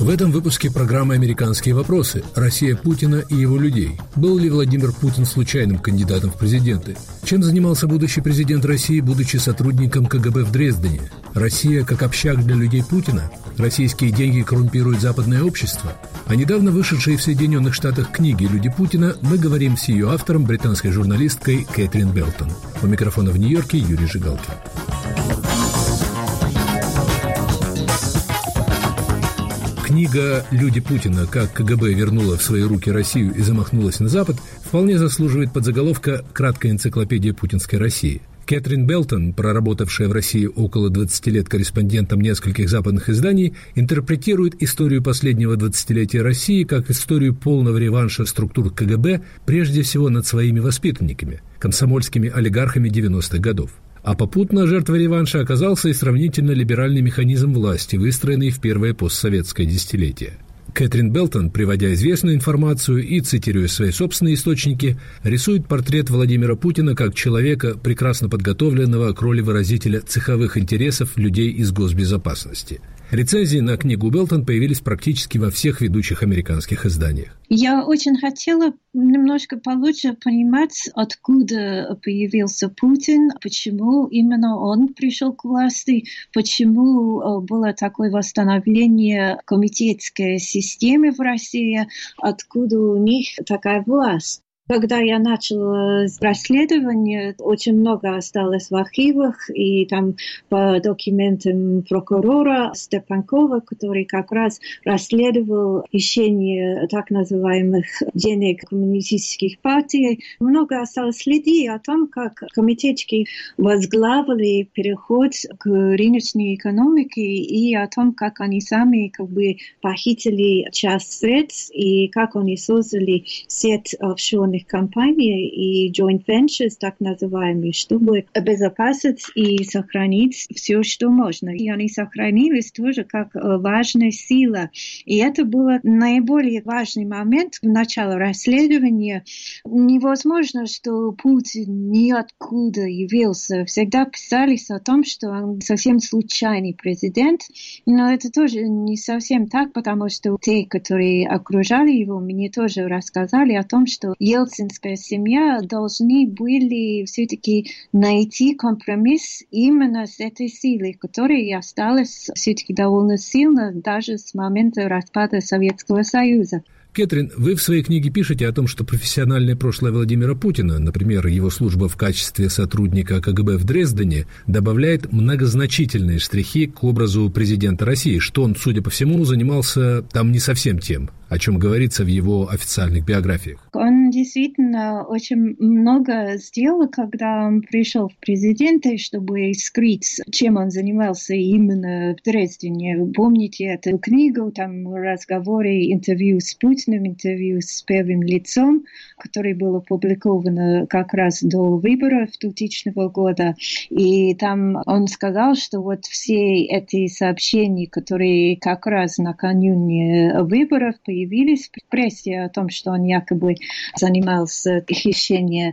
В этом выпуске программы «Американские вопросы. Россия Путина и его людей». Был ли Владимир Путин случайным кандидатом в президенты? Чем занимался будущий президент России, будучи сотрудником КГБ в Дрездене? Россия как общак для людей Путина? Российские деньги коррумпируют западное общество? О недавно вышедшей в Соединенных Штатах книге «Люди Путина» мы говорим с ее автором, британской журналисткой Кэтрин Белтон. У микрофона в Нью-Йорке Юрий Жигалкин. Книга «Люди Путина. Как КГБ вернула в свои руки Россию и замахнулась на Запад» вполне заслуживает подзаголовка «Краткая энциклопедия путинской России». Кэтрин Белтон, проработавшая в России около 20 лет корреспондентом нескольких западных изданий, интерпретирует историю последнего 20-летия России как историю полного реванша структур КГБ, прежде всего над своими воспитанниками, комсомольскими олигархами 90-х годов. А попутно жертвой реванша оказался и сравнительно либеральный механизм власти, выстроенный в первое постсоветское десятилетие. Кэтрин Белтон, приводя известную информацию и цитируя свои собственные источники, рисует портрет Владимира Путина как человека, прекрасно подготовленного к роли выразителя цеховых интересов людей из госбезопасности. Рецензии на книгу Белтон появились практически во всех ведущих американских изданиях. Я очень хотела немножко получше понимать, откуда появился Путин, почему именно он пришел к власти, почему было такое восстановление комитетской системы в России, откуда у них такая власть. Когда я начала расследование, очень много осталось в архивах, и там по документам прокурора Степанкова, который как раз расследовал хищение так называемых денег коммунистических партий, много осталось следы о том, как комитетчики возглавили переход к рыночной экономике и о том, как они сами похитили часть средств и как они создали сеть офшорных компаний и joint ventures, так называемые, чтобы обезопасить и сохранить все, что можно. И они сохранились тоже как важная сила. И это был наиболее важный момент в начале расследования. Невозможно, что Путин ниоткуда явился. Всегда писались о том, что он совсем случайный президент, но это тоже не совсем так, потому что те, которые окружали его, мне тоже рассказали о том, что ельцинская семья должны были все-таки найти компромисс именно с этой силой, которая осталась все-таки довольно сильно даже с момента распада Советского Союза. Кэтрин, вы в своей книге пишете о том, что профессиональное прошлое Владимира Путина, например, его служба в качестве сотрудника КГБ в Дрездене, добавляет многозначительные штрихи к образу президента России, что он, судя по всему, занимался там не совсем тем, о чем говорится в его официальных биографиях. Он действительно очень много сделал, когда он пришел в президенты, чтобы скрыть, чем он занимался именно в Дрездене. Вы помните эту книгу, там разговоры, интервью с Путиным, интервью с первым лицом, которое было опубликовано как раз до выборов 2000 года. И там он сказал, что вот все эти сообщения, которые как раз накануне выборов появились в прессе о том, что он якобы занимался хищением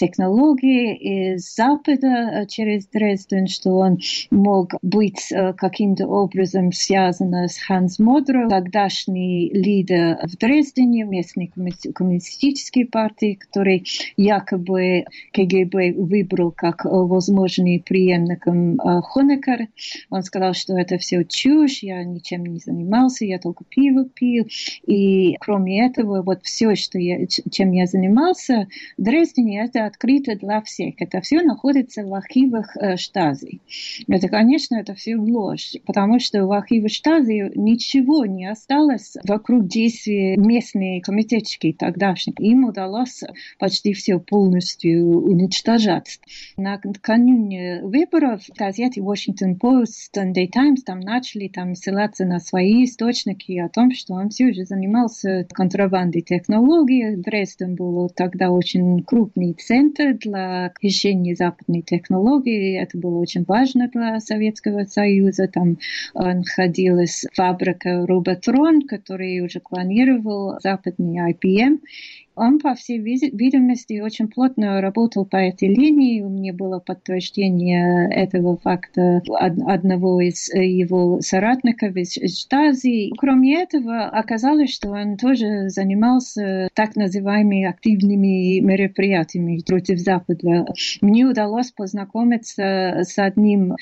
технологий из Запада через Дрезден, что он мог быть каким-то образом связан с Ханс Модро, тогдашний лидер в Дрездене, местной коммунистической партии, который якобы КГБ выбрал как возможный преемником Хонекера. Он сказал, что это все чушь, я ничем не занимался, я только пиво пил. И кроме этого, вот все, чем я занимался в Дрездене, это открыто для всех. Это все находится в архивах Штази. Это, конечно, это все ложь, потому что в архивах Штази ничего не осталось вокруг действия местные комитетчики тогдашние. Им удалось почти все полностью уничтожать. Накануне выборов газеты Washington Post, Sunday Times там начали ссылаться на свои источники о том, что он все же занимался контрабандой технологий. Дрезден был тогда очень крупный центр для хищения западной технологии. Это было очень важно для Советского Союза. Там находилась фабрика Роботрон, который уже клонировал западный IBM. Он, по всей видимости, очень плотно работал по этой линии. У меня было подтверждение этого факта одного из его соратников из Штази. Кроме этого, оказалось, что он тоже занимался так называемыми активными мероприятиями против Запада. Мне удалось познакомиться с одним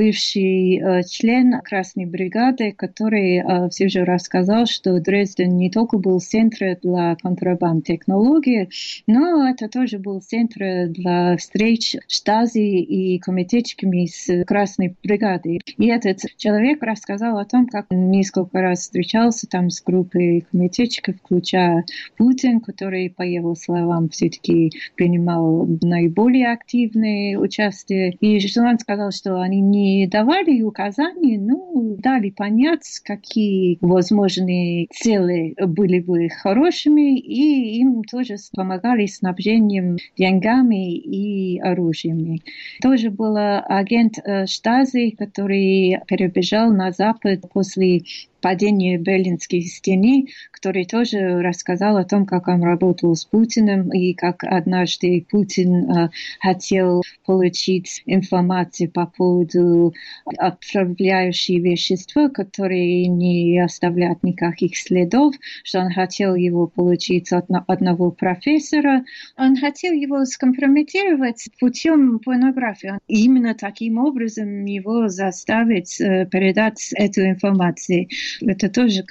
бывшим членом Красной бригады, который все же рассказал, что Дрезден не только был центром для контрабанды технологии, но это тоже был центр для встреч Штази и комитетчиками с Красной бригадой. И этот человек рассказал о том, как он несколько раз встречался там с группой комитетчиков, включая Путин, который, по его словам, все-таки принимал наиболее активное участие. И что он сказал, что они не давали указаний, но дали понять, какие возможные цели были бы хорошими, и им тоже помогали снабжением деньгами и оружиями. Тоже был агент Штази, который перебежал на Запад после падения Берлинской стены, который тоже рассказал о том, как он работал с Путиным и как однажды Путин хотел получить информацию по поводу отравляющих веществ, которые не оставляют никаких следов, что он хотел его получить от одного профессора. Он хотел его скомпрометировать путем порнографии. И именно таким образом его заставить передать эту информацию. Это тоже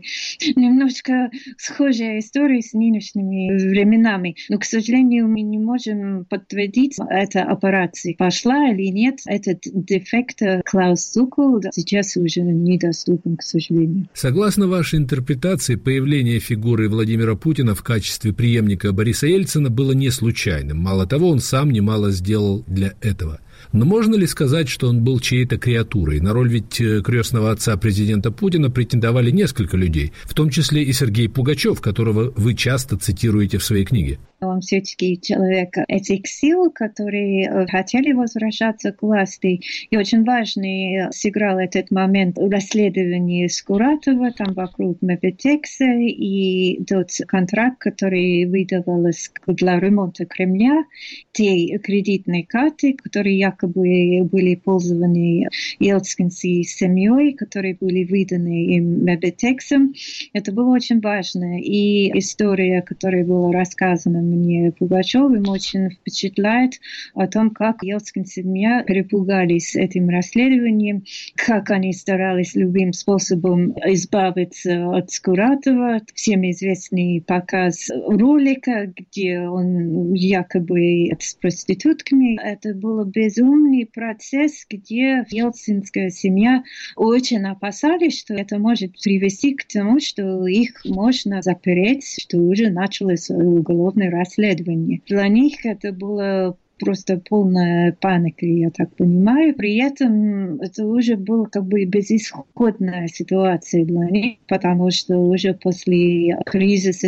немножко схожая история с нынешними временами. Но, к сожалению, мы не можем подтвердить, эта операция пошла или нет. Этот дефект Клаус Цукл сейчас уже недоступен, к сожалению. Согласно вашей интерпретации, появление фигуры Владимира Путина в качестве преемника Бориса Ельцина было не случайным. Мало того, он сам немало сделал для этого. Но можно ли сказать, что он был чьей-то креатурой? На роль ведь крестного отца президента Путина претендовали несколько людей, в том числе и Сергей Пугачев, которого вы часто цитируете в своей книге. Он все-таки человек этих сил, которые хотели возвращаться к власти. И очень важный сыграл этот момент расследования Скуратова, там вокруг Мебетекса, и тот контракт, который выдавался для ремонта Кремля, те кредитные карты, которые якобы были пользованы Ельцинской семьей, которые были выданы им Мебетексом. Это было очень важно. И история, которая была рассказана мне Пугачевым, очень впечатляет о том, как Ельцинская семья перепугались этим расследованием, как они старались любым способом избавиться от Скуратова. Всем известный показ ролика, где он якобы с проститутками. Это был безумный процесс, где Ельцинская семья очень опасались, что это может привести к тому, что их можно запереть, что уже началось уголовное расследование. Для них это было просто полная паника, я так понимаю. При этом это уже была безысходная ситуация для них, потому что уже после кризиса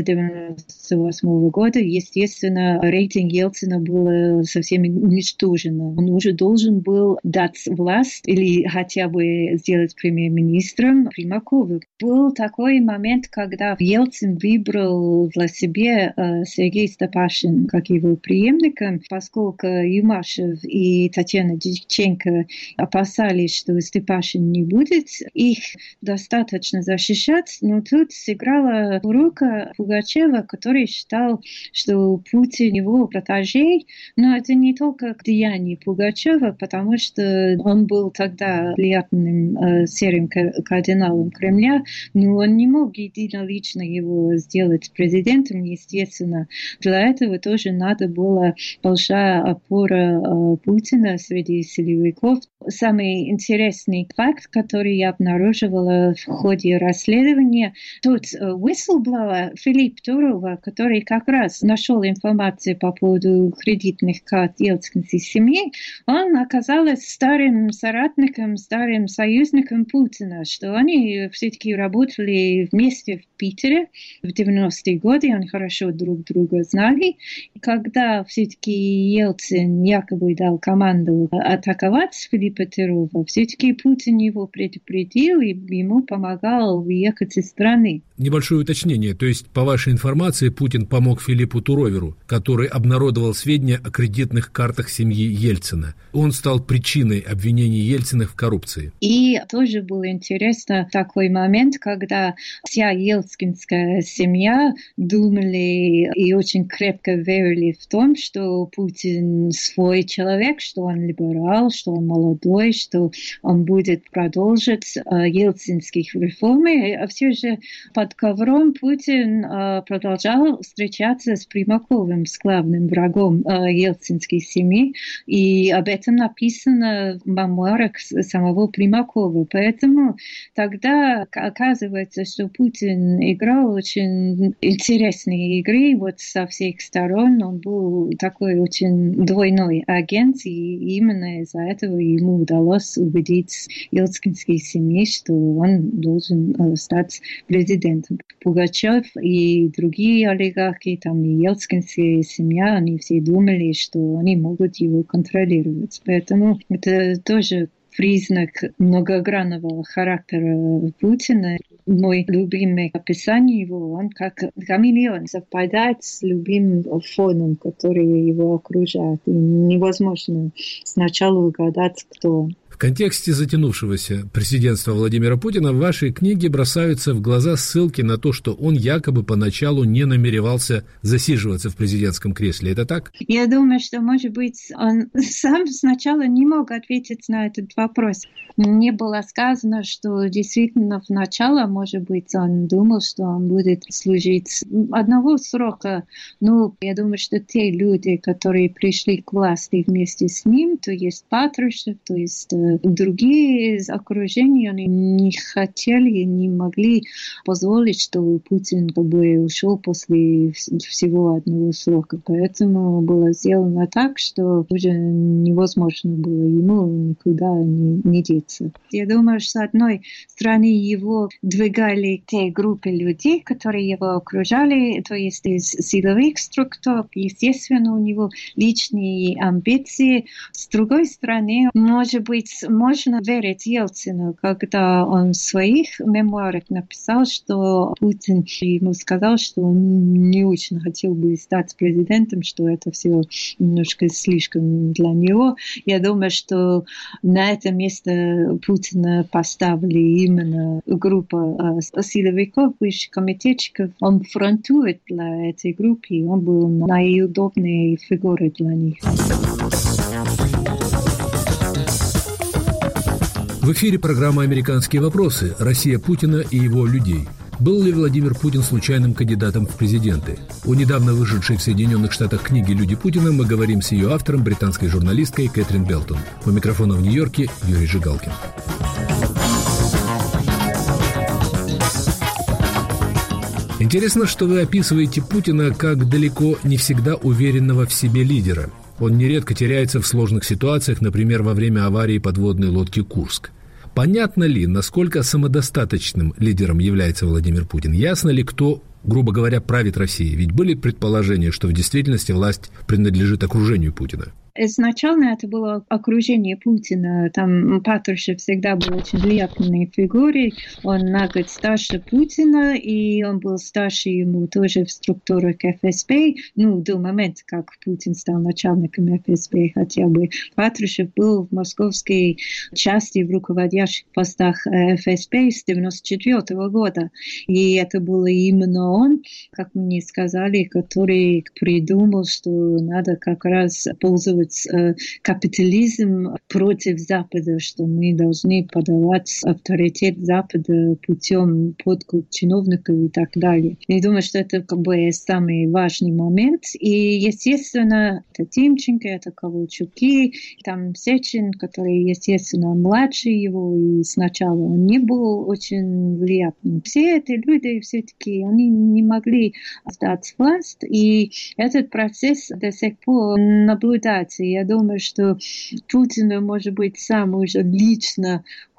1998 года, естественно, рейтинг Ельцина был совсем уничтожен. Он уже должен был дать власть или хотя бы сделать премьер-министром Примакову. Был такой момент, когда Ельцин выбрал для себя Сергея Степашина как его преемника, поскольку Юмашев и Татьяна Дьяченко опасались, что Степашин не будет их достаточно защищать, но тут сыграла рука Пугачева, который считал, что Путин его протеже, но это не только деяние Пугачева, потому что он был тогда влиятельным серым кардиналом Кремля, но он не мог единолично его сделать президентом, естественно. Для этого тоже надо было большая опора Путина среди силовиков. Самый интересный факт, который я обнаруживала в ходе расследования, тот whistleblower Филипп Турова, который как раз нашел информацию по поводу кредитных карт Ельцинской семьи, он оказался старым соратником, старым союзником Путина, что они все-таки работали вместе в Питере в 90-е годы, они хорошо друг друга знали. И когда все-таки Ельцин якобы дал команду атаковать Филиппа Тирова, все-таки Путин его предупредил и ему помогал уехать из страны. Небольшое уточнение. То есть, по вашей информации, Путин помог Филиппу Туроверу, который обнародовал сведения о кредитных картах семьи Ельцина. Он стал причиной обвинений Ельцина в коррупции. И тоже был интересно такой момент, когда вся ельцинская семья думали и очень крепко верили в том, что Путин свой человек, что он либерал, что он молодой, что он будет продолжить ельцинских реформы. А все же под ковром Путин продолжал встречаться с Примаковым, с главным врагом ельцинской семьи, и об этом написано в мемуарах самого Примакова. Поэтому тогда оказывается, что Путин играл очень интересные игры вот со всех сторон. Он был такой очень двойной агент, и именно из-за этого ему удалось убедить ельцинские семьи, что он должен стать президентом. Пугачев и другие олигархи, там и ельцинская семья, они все думали, что они могут его контролировать. Поэтому это тоже признак многогранного характера Путина. Мой любимый описание его, он как хамелеон, совпадает с любым фоном, который его окружает. И невозможно сначала угадать, кто он. В контексте затянувшегося президентства Владимира Путина в вашей книге бросаются в глаза ссылки на то, что он якобы поначалу не намеревался засиживаться в президентском кресле. Это так? Я думаю, что, может быть, он сам сначала не мог ответить на этот вопрос. Мне было сказано, что действительно сначала, может быть, он думал, что он будет служить одного срока. Но я думаю, что те люди, которые пришли к власти вместе с ним, то есть Патрушев, то есть другие из окружения, они не хотели, не могли позволить, чтобы Путин как бы ушел после всего одного срока. Поэтому было сделано так, что уже невозможно было ему никуда не деться. Я думаю, что с одной стороны его двигали те группы людей, которые его окружали, то есть из силовых структур. Естественно, у него личные амбиции. С другой стороны, может быть, можно верить Ельцину, когда он в своих мемуарах написал, что Путин ему сказал, что он не очень хотел бы стать президентом, что это все немножко слишком для него. Я думаю, что на это место Путина поставили именно группа силовиков, бывших комитетчиков. Он фронтует для этой группы, он был наиудобнее фигурой для них. В эфире программа «Американские вопросы. Россия Путина и его людей». Был ли Владимир Путин случайным кандидатом в президенты? О недавно вышедшей в Соединенных Штатах книге «Люди Путина» мы говорим с ее автором, британской журналисткой Кэтрин Белтон. У микрофона в Нью-Йорке Юрий Жигалкин. Интересно, что вы описываете Путина как далеко не всегда уверенного в себе лидера. Он нередко теряется в сложных ситуациях, например, во время аварии подводной лодки «Курск». Понятно ли, насколько самодостаточным лидером является Владимир Путин? Ясно ли, кто, грубо говоря, правит Россией? Ведь были предположения, что в действительности власть принадлежит окружению Путина. Изначально это было окружение Путина. Там Патрушев всегда был очень влиятельной фигурой. Он на год старше Путина, и он был старше ему тоже в структурах ФСБ. До момента, как Путин стал начальником ФСБ хотя бы. Патрушев был в московской части в руководящих постах ФСБ с 1994 года. И это было именно он, как мне сказали, который придумал, что надо как раз пользоваться капитализм против Запада, что мы должны подавать авторитет Запада путем подкуп чиновников и так далее. Я думаю, что это как бы самый важный момент. И, естественно, это Тимченко, это Ковальчуки, там Сечин, который, естественно, младше его, и сначала он не был очень влиятельным. Все эти люди все-таки, они не могли сдать власть, и этот процесс до сих пор наблюдается. Я думаю, что Путин, может быть, сам уже лично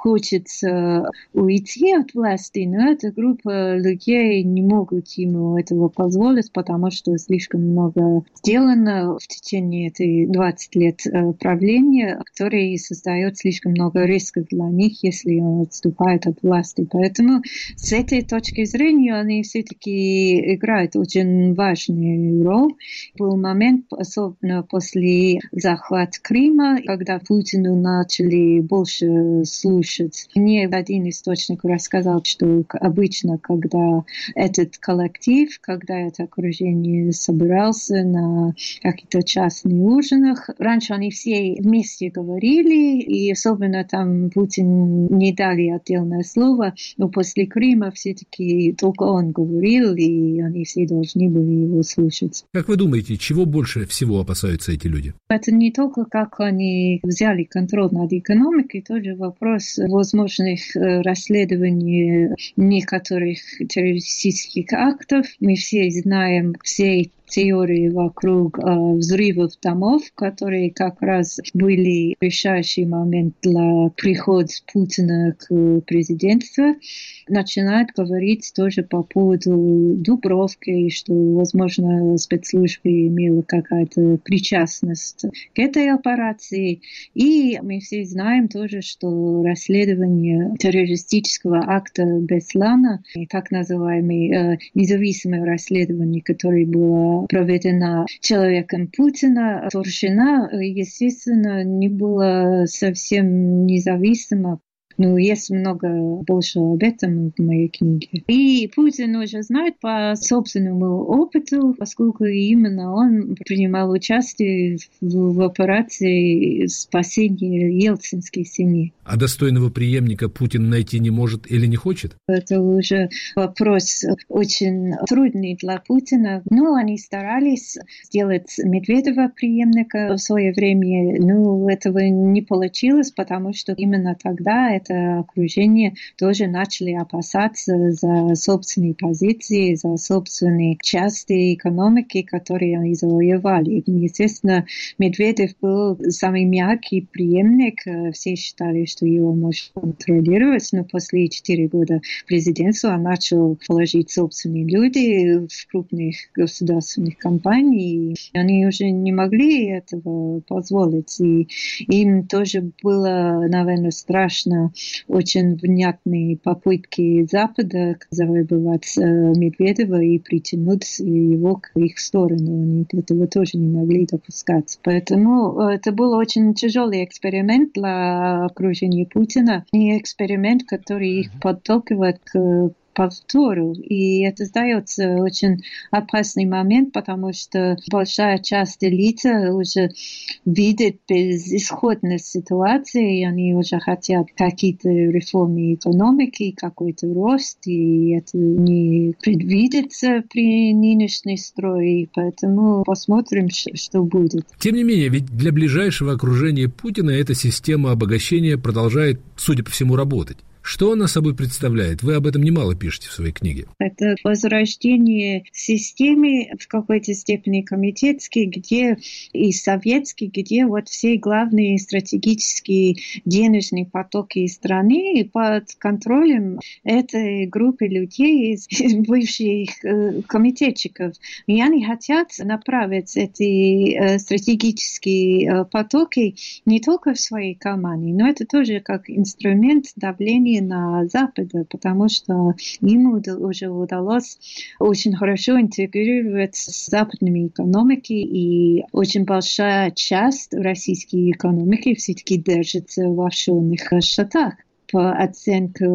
хочется уйти от власти, но эта группа людей не могут ему этого позволить, потому что слишком много сделано в течение этих 20 лет правления, которые создает слишком много рисков для них, если он отступает от власти. Поэтому с этой точки зрения они все-таки играют очень важную роль. Был момент, особенно после захвата Крыма, когда Путину начали больше слушать. Мне один источник рассказал, что обычно, когда этот коллектив, когда это окружение собирался на каких-то частных ужинах, раньше они все вместе говорили, и особенно там Путин не дали отдельное слово, но после Крыма все-таки только он говорил, и они все должны были его слушать. Как вы думаете, чего больше всего опасаются эти люди? Это не только как они взяли контроль над экономикой, тоже вопрос возможных расследований некоторых террористических актов. Мы все знаем все теории вокруг взрывов домов, которые как раз были решающий момент для прихода Путина к президентству. Начинают говорить тоже по поводу Дубровки, что, возможно, спецслужбы имели какая-то причастность к этой операции. И мы все знаем тоже, что расследование террористического акта Беслана, так называемое независимое расследование, которое было проведена человеком Путина, Турчина, естественно, не было совсем независимо. Ну, есть много больше об этом в моей книге. И Путин уже знает по собственному опыту, поскольку именно он принимал участие в операции спасения Ельцинской семьи. А достойного преемника Путин найти не может или не хочет? Это уже вопрос очень трудный для Путина. Но они старались сделать Медведева преемника в свое время. Но этого не получилось, потому что именно тогда это окружение тоже начали опасаться за собственные позиции, за собственные части экономики, которые они завоевали. Естественно, Медведев был самый мягкий преемник. Все считали, что его можно контролировать, но после 4 года президентства он начал положить собственные люди в крупных государственных компаниях. Они уже не могли этого позволить. И им тоже было, наверное, страшно очень внятные попытки Запада завоевать Медведева и притянуть его к их сторону. Они этого тоже не могли допускать. Поэтому это был очень тяжелый эксперимент для окружения Путина. И эксперимент, который их подталкивает к повтору. И это сдается очень опасный момент, потому что большая часть элиты уже видит безысходность ситуации, и они уже хотят какие-то реформы экономики, какой-то рост, и это не предвидится при нынешней строе, поэтому посмотрим, что будет. Тем не менее, ведь для ближайшего окружения Путина эта система обогащения продолжает, судя по всему, работать. Что она собой представляет? Вы об этом немало пишете в своей книге. Это возрождение системы в какой-то степени комитетской, где и советской, где вот все главные стратегические денежные потоки страны под контролем этой группы людей, бывших комитетчиков. И они хотят направить эти стратегические потоки не только в своей команде, но это тоже как инструмент давления на Запад, потому что ему уже удалось очень хорошо интегрировать с западными экономиками, и очень большая часть российской экономики все-таки держится в офшорных счетах. По оценке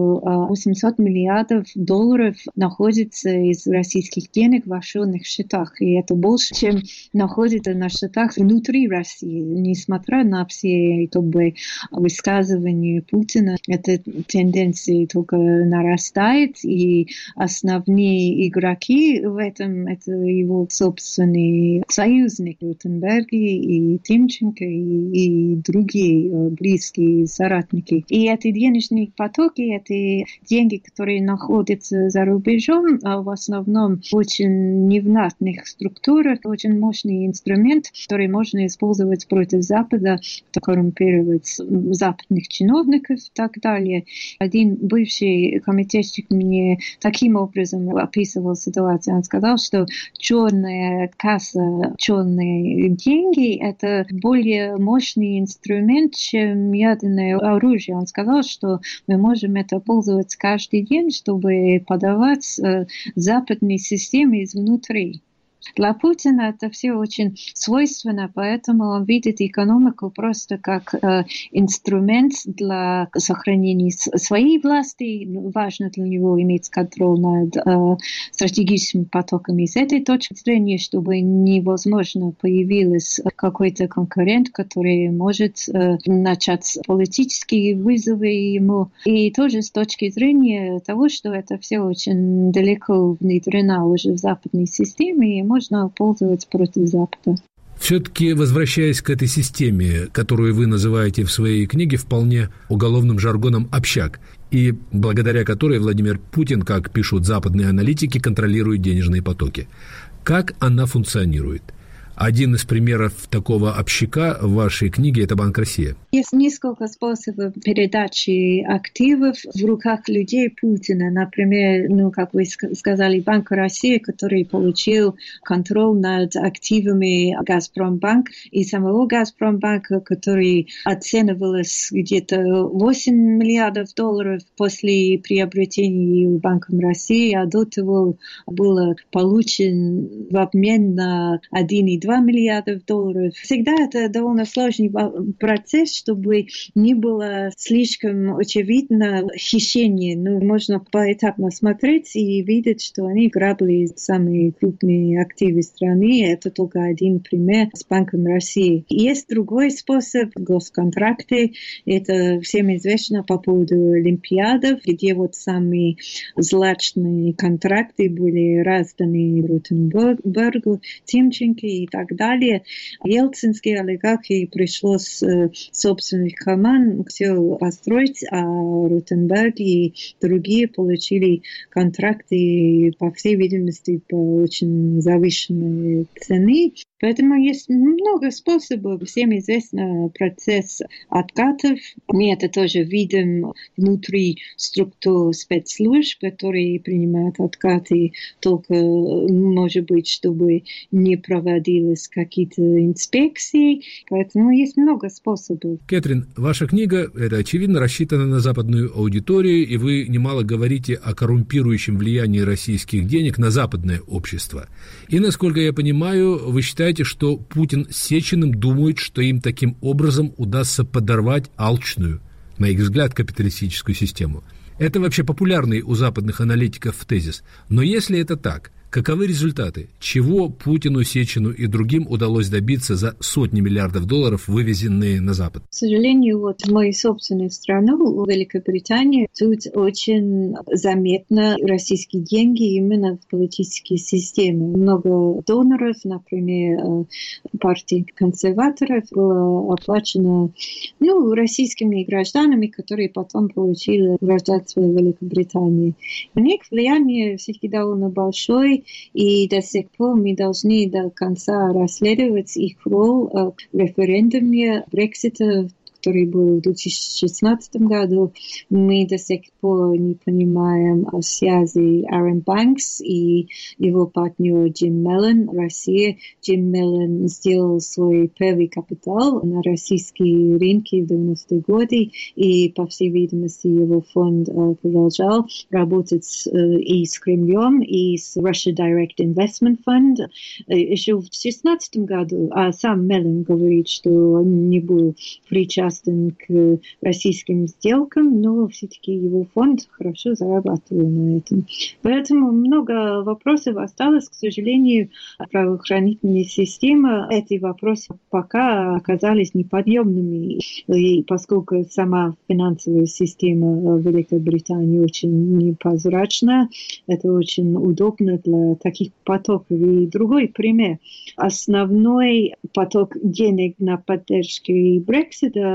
800 миллиардов долларов находится из российских денег в офшорных счетах. И это больше, чем находится на счетах внутри России. Несмотря на все высказывания Путина, эта тенденция только нарастает. И основные игроки в этом — это его собственные союзники Ротенберги и Тимченко и другие близкие соратники. И эти денежные денежные потоки – это деньги, которые находятся за рубежом, а в основном в очень невнятных структурах, очень мощный инструмент, который можно использовать против Запада, коррумпировать западных чиновников и так далее. Один бывший комитетчик мне таким образом описывал ситуацию. Он сказал, что черная касса, черные деньги – это более мощный инструмент, чем ядерное оружие. Он сказал, что мы можем это пользоваться каждый день, чтобы подавать западные системы изнутри. Для Путина это все очень свойственно, поэтому он видит экономику просто как инструмент для сохранения своей власти. Важно для него иметь контроль над стратегическими потоками. С этой точки зрения, чтобы невозможно появился какой-то конкурент, который может начать политические вызовы ему. И тоже с точки зрения того, что это все очень далеко внедрено уже в западной системе, и можно пользоваться против Запада. Все-таки, возвращаясь к этой системе, которую вы называете в своей книге вполне уголовным жаргоном «общак», и благодаря которой Владимир Путин, как пишут западные аналитики, контролирует денежные потоки. Как она функционирует? Один из примеров такого общака в вашей книге – это Банк России. Есть несколько способов передачи активов в руках людей Путина. Например, как вы сказали, Банк России, который получил контроль над активами Газпромбанк и самого Газпромбанка, который оценивалось где-то 8 миллиардов долларов после приобретения Банком России, а до того было получен в обмен на 1,2 миллиардов долларов. Всегда это довольно сложный процесс, чтобы не было слишком очевидно хищение. Можно поэтапно смотреть и видеть, что они грабили самые крупные активы страны. Это только один пример с Банком России. Есть другой способ – госконтракты. Это всем известно по поводу Олимпиадов, где самые злачные контракты были разданы Ротенбергу, Тимченко и так далее. Ельцинские олигархи пришлось собственных команд все построить, а Ротенберг и другие получили контракты, по всей видимости, по очень завышенной цене. Поэтому есть много способов. Всем известен процесс откатов. Мы это тоже видим внутри структур спецслужб, которые принимают откаты только, может быть, чтобы не проводились какие-то инспекции. Поэтому есть много способов. Кэтрин, ваша книга, это очевидно, рассчитана на западную аудиторию, и вы немало говорите о коррумпирующем влиянии российских денег на западное общество. И, насколько я понимаю, вы считаете, что Путин с Сечиным думают, что им таким образом удастся подорвать алчную, на их взгляд, капиталистическую систему. Это вообще популярный у западных аналитиков тезис. Но если это так, каковы результаты? Чего Путину, Сечину и другим удалось добиться за сотни миллиардов долларов, вывезенные на Запад? К сожалению, в мою собственную страну, в Великобритании, тут очень заметно российские деньги именно в политической системе. Много доноров, например, партии консерваторов было оплачено российскими гражданами, которые потом получили гражданство Великобритании. У них влияние все-таки довольно большое, и до сих пор мы должны до конца расследовать их роль в референдуме Брексита, который был в 2016 году. Мы до сих пор не понимаем о связи Aaron Banks и его партнера Джим Меллон в России. Джим Меллон сделал свой первый капитал на российские рынки в 90-е годы, и, по всей видимости, его фонд продолжал работать и с Кремлем, и с Russia Direct Investment Fund еще в 2016 году. А сам Меллон говорит, что он не был причастен к российским сделкам, но все-таки его фонд хорошо зарабатывал на этом. Поэтому много вопросов осталось, к сожалению, правоохранительная система. Эти вопросы пока оказались неподъемными, и поскольку сама финансовая система Великобритании очень непрозрачна, это очень удобно для таких потоков. И другой пример. Основной поток денег на поддержку Брексита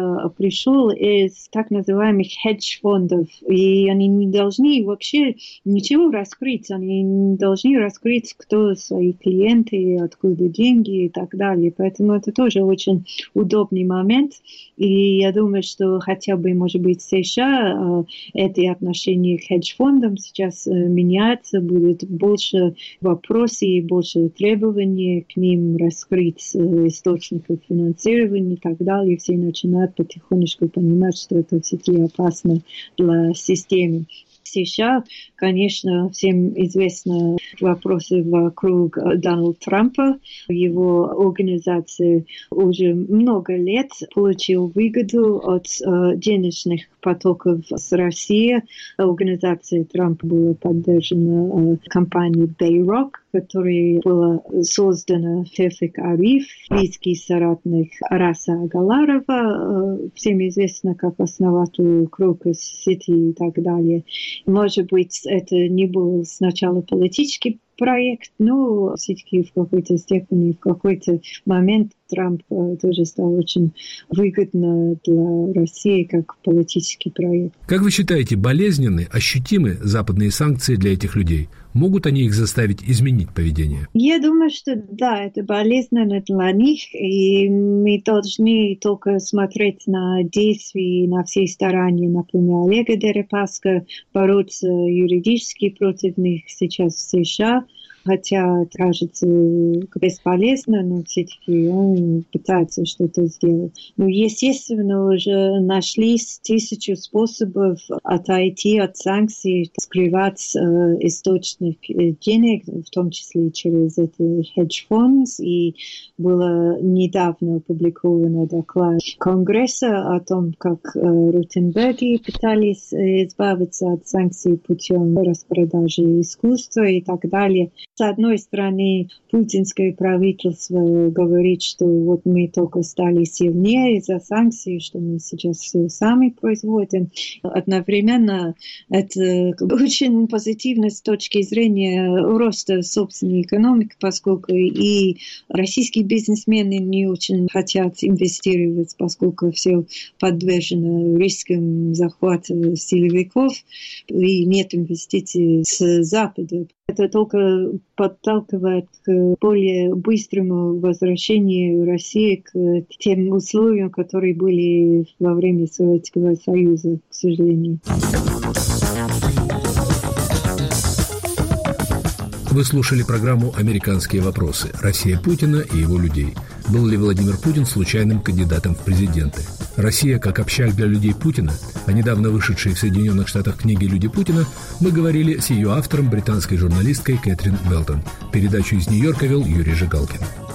пришел из так называемых хедж-фондов, и они не должны вообще ничего раскрыть, они не должны раскрыть, кто свои клиенты, откуда деньги и так далее. Поэтому это тоже очень удобный момент, и я думаю, что хотя бы, может быть, в США эти отношения к хедж-фондам сейчас меняются, будет больше вопросов и больше требований к ним раскрыть источников финансирования и так далее. Все начинают потихонечку понимать, что это все-таки опасно для системы. Сейчас, конечно, всем известны вопросы вокруг Дональда Трампа. Его организация уже много лет получила выгоду от денежных потоков с России. Организация Трампа была поддержана компанией Bayrock, которая была создана Тевфик Ариф, близкий соратник Араса Агаларова, всем известно как основатель Crocus City и так далее. Может быть, это не был сначала политический проект, но все-таки в какой-то степени, в какой-то момент Трамп тоже стал очень выгодно для России как политический проект. Как вы считаете, болезненны, ощутимы западные санкции для этих людей? Могут они их заставить изменить поведение? Я думаю, что да, это болезненно для них, и мы должны только смотреть на действия, на все старания, например, Олега Дерипаски бороться юридически против них сейчас в США. Хотя, кажется, бесполезно, но все-таки он пытается что-то сделать. Но, естественно, уже нашлись 1000 способов отойти от санкций, скрывать источник денег, в том числе через эти хедж-фонд. И было недавно опубликовано доклад Конгресса о том, как Ротенберги пытались избавиться от санкций путем распродажи искусства и так далее. С одной стороны, путинское правительство говорит, что вот мы только стали сильнее из-за санкций, что мы сейчас все сами производим. Одновременно это очень позитивно с точки зрения роста собственной экономики, поскольку и российские бизнесмены не очень хотят инвестировать, поскольку все подвержено рискам захвата силовиков и нет инвестиций с Запада. Это только подталкивает к более быстрому возвращению России к тем условиям, которые были во время Советского Союза, к сожалению. Вы слушали программу «Американские вопросы. Россия Путина и его людей». Был ли Владимир Путин случайным кандидатом в президенты? Россия как общак для людей Путина, о недавно вышедшей в Соединенных Штатах книге «Люди Путина», мы говорили с ее автором, британской журналисткой Кэтрин Белтон. Передачу из Нью-Йорка вел Юрий Жигалкин.